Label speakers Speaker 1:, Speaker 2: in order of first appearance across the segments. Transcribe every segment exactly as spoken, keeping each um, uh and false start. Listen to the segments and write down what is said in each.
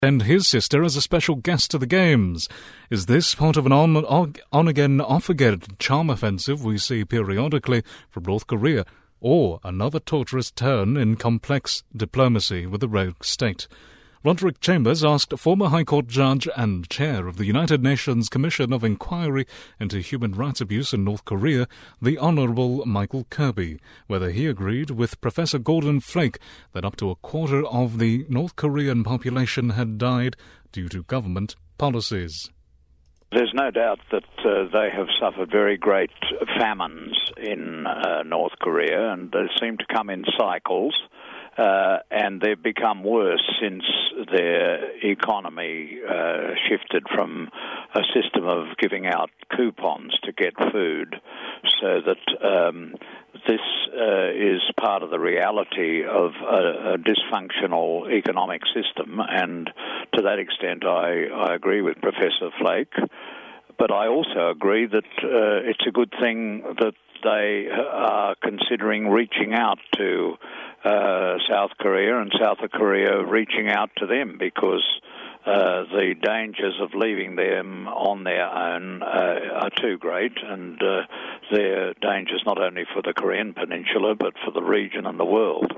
Speaker 1: and his sister as a special guest to the Games. Is this part of an on, on-again, off-again charm offensive we see periodically from North Korea, or another torturous turn in complex diplomacy with the rogue state? Roderick Chambers asked former High Court judge and chair of the United Nations Commission of Inquiry into Human Rights Abuse in North Korea, the Honourable Michael Kirby, whether he agreed with Professor Gordon Flake that up to a quarter of the North Korean population had died due to government policies.
Speaker 2: There's no doubt that uh, they have suffered very great famines in uh, North Korea, and they seem to come in cycles. Uh, and they've become worse since their economy uh, shifted from a system of giving out coupons to get food, so that um, this uh, is part of the reality of a, a dysfunctional economic system, and to that extent I, I agree with Professor Flake. But I also agree that uh, it's a good thing that they are considering reaching out to uh, South Korea, and South Korea reaching out to them, because uh, the dangers of leaving them on their own uh, are too great, and uh, they're dangers not only for the Korean Peninsula but for the region and the world.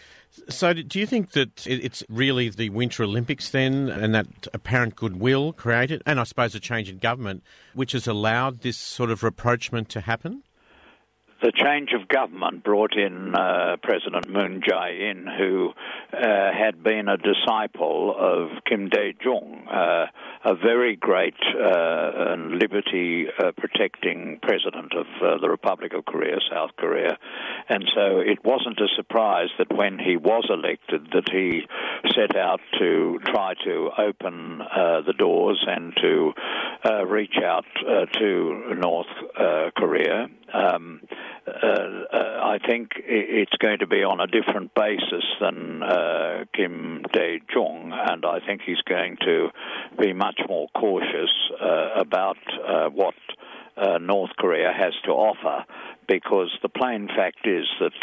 Speaker 3: So do you think that it's really the Winter Olympics then, and that apparent goodwill created, and I suppose a change in government, which has allowed this sort of rapprochement to happen?
Speaker 2: The change of government brought in uh, President Moon Jae-in, who uh, had been a disciple of Kim Dae-jung, uh, a very great uh, and liberty-protecting uh, president of uh, the Republic of Korea, South Korea. And so it wasn't a surprise that when he was elected that he set out to try to open uh, the doors and to uh, reach out uh, to North uh, Korea. Um, uh, uh, I think it's going to be on a different basis than uh, Kim Dae-jung, and I think he's going to be much more cautious uh, about uh, what uh, North Korea has to offer, because the plain fact is that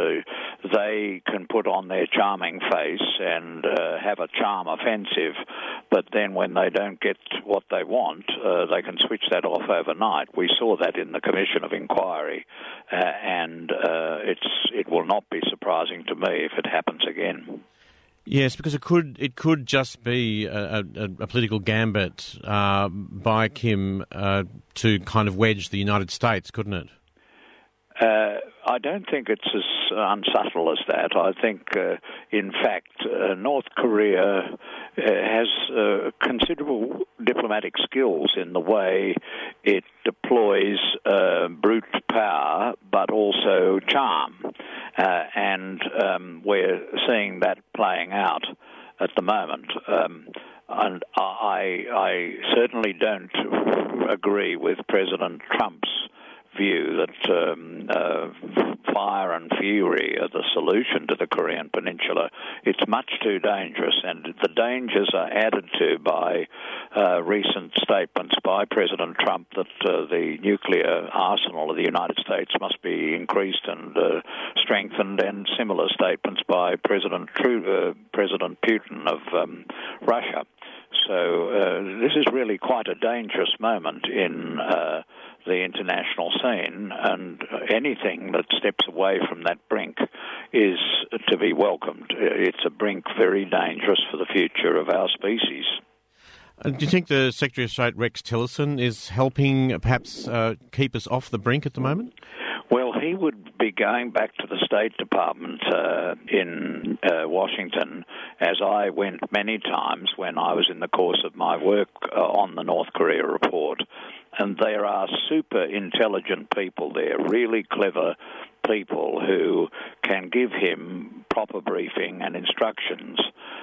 Speaker 2: uh, they can put on their charming face and uh, have a charm offensive, but then when they don't get what they want, uh, they can switch that off overnight. We saw that in the Commission of Inquiry, uh, and uh, it's it will not be surprising to me if it happens again.
Speaker 3: Yes, because it could it could just be a, a, a political gambit uh, by Kim uh, to kind of wedge the United States, couldn't it?
Speaker 2: Uh, I don't think it's as unsubtle as that. I think, uh, in fact, uh, North Korea uh, has uh, considerable diplomatic skills in the way it deploys uh, brute power, but also charm. Uh, and um, we're seeing that playing out at the moment. Um, and I, I certainly don't agree with President Trump's view that um, uh, fire and fury are the solution to the Korean Peninsula. It's much too dangerous, and the dangers are added to by uh, recent statements by President Trump that uh, the nuclear arsenal of the United States must be increased and uh, strengthened, and similar statements by President Tru- uh, President Putin of um, Russia. So uh, this is really quite a dangerous moment in uh, the international scene, and anything that steps away from that brink is to be welcomed. It's a brink very dangerous for the future of our species.
Speaker 3: Uh, do you think the Secretary of State, Rex Tillerson, is helping perhaps uh, keep us off the brink at the moment?
Speaker 2: Well, he would be going back to the State Department uh, in uh, Washington, as I went many times when I was in the course of my work uh, on the North Korea report. And there are super intelligent people there, really clever people who can give him proper briefing and instructions,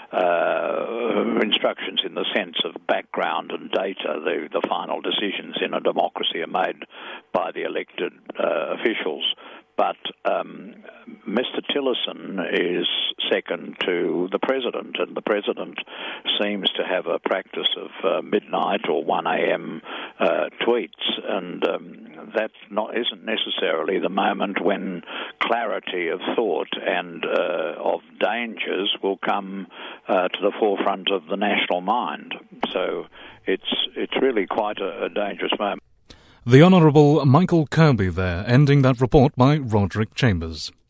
Speaker 2: uh, instructions in the sense of background and data. The, the final decisions in a democracy are made by the elected uh, officials. But um, Mister Tillerson is second to the President, and the President seems to have a practice of uh, midnight or one a.m. Uh, tweets, and um, that not isn't necessarily the moment when clarity of thought and uh, of dangers will come uh, to the forefront of the national mind. So it's it's really quite a, a dangerous moment.
Speaker 1: The Honourable Michael Kirby there, ending that report by Roderick Chambers.